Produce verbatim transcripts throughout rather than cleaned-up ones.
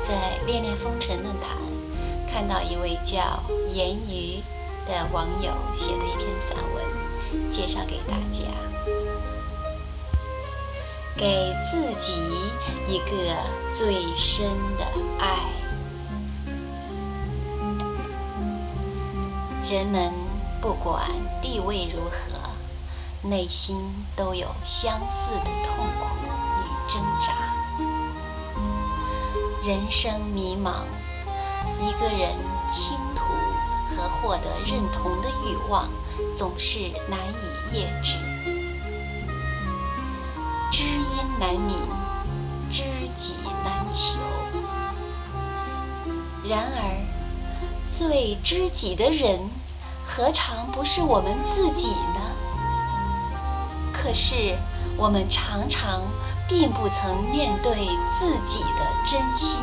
在恋恋风尘论坛看到一位叫言语的网友写的一篇散文，介绍给大家。给自己一个最深的爱。人们不管地位如何，内心都有相似的痛苦与挣扎。人生迷茫，一个人倾吐和获得认同的欲望总是难以抑制。知音难泯，知己难求。然而，最知己的人，何尝不是我们自己呢？可是，我们常常并不曾面对自己的真心。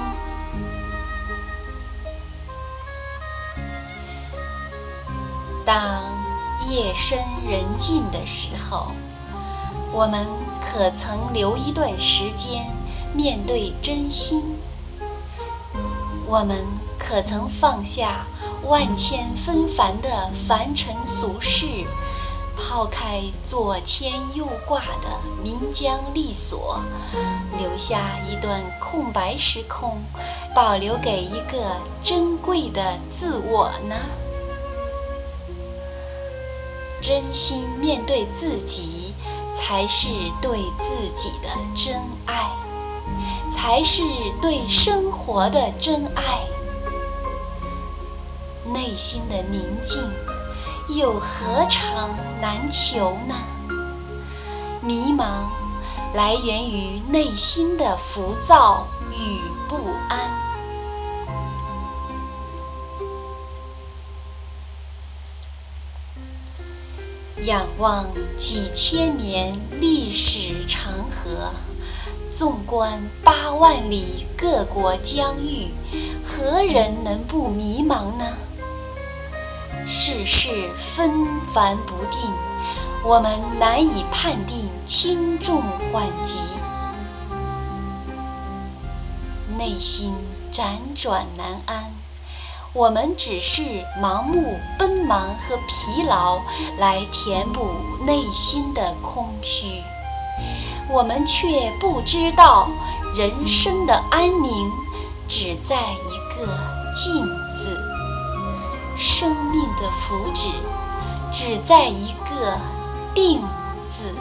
当夜深人静的时候，我们可曾留一段时间面对真心？我们可曾放下万千纷繁的凡尘俗事，抛开左牵右挂的名缰利锁，留下一段空白时空，保留给一个珍贵的自我呢？真心面对自己，才是对自己的真爱，才是对生活的真爱。内心的宁静又何尝难求呢？迷茫来源于内心的浮躁与不安。仰望几千年历史长河，纵观八万里各国疆域，何人能不迷茫呢？世事纷繁不定，我们难以判定轻重缓急，内心辗转难安。我们只是盲目奔忙和疲劳来填补内心的空虚，我们却不知道人生的安宁只在一个静字，生命的福祉只在一个定字。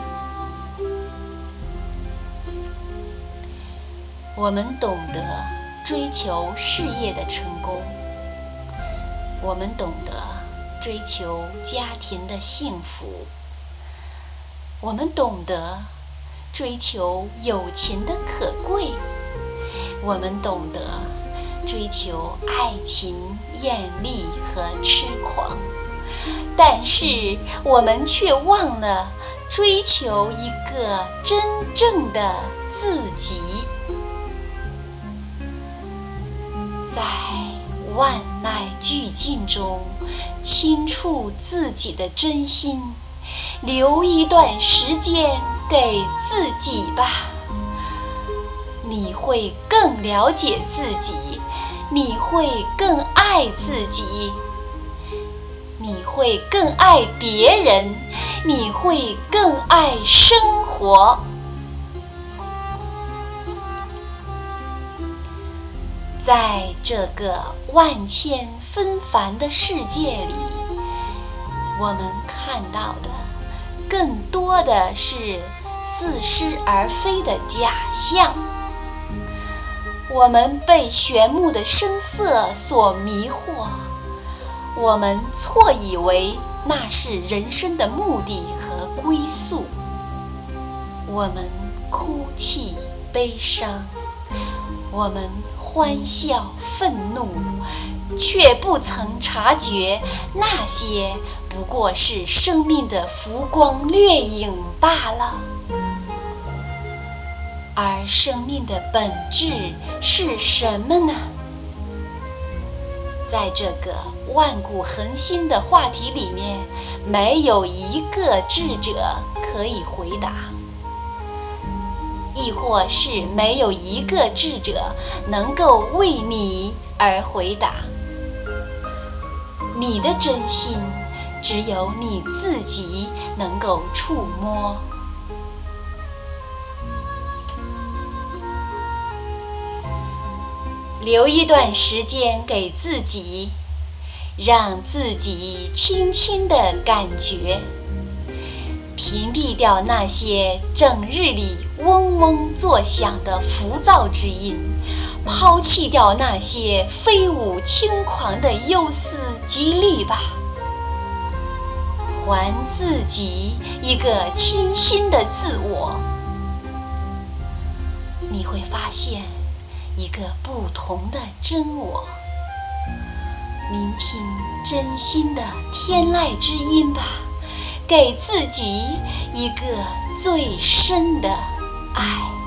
我们懂得追求事业的成功，我们懂得追求家庭的幸福，我们懂得追求友情的可贵，我们懂得追求爱情艳丽和痴狂，但是我们却忘了追求一个真正的自己。在万籁俱静中，倾触自己的真心，留一段时间给自己吧。你会更了解自己，你会更爱自己，你会更爱别人，你会更爱生活。在这个万千纷繁的世界里，我们看到的更多的是似是而非的假象。我们被炫目的声色所迷惑，我们错以为那是人生的目的和归宿。我们哭泣悲伤，我们欢笑愤怒，却不曾察觉那些不过是生命的浮光掠影罢了。而生命的本质是什么呢？在这个万古恒新的话题里面，没有一个智者可以回答。 亦或是没有一个智者能够为你而回答。你的真心，只有你自己能够触摸。留一段时间给自己，让自己轻轻地感觉，屏蔽掉那些整日里嗡嗡作响的浮躁之音，抛弃掉那些飞舞轻狂的忧思及虑吧，还自己一个清新的自我。你会发现一个不同的真我。聆听真心的天籁之音吧，给自己一个最深的爱。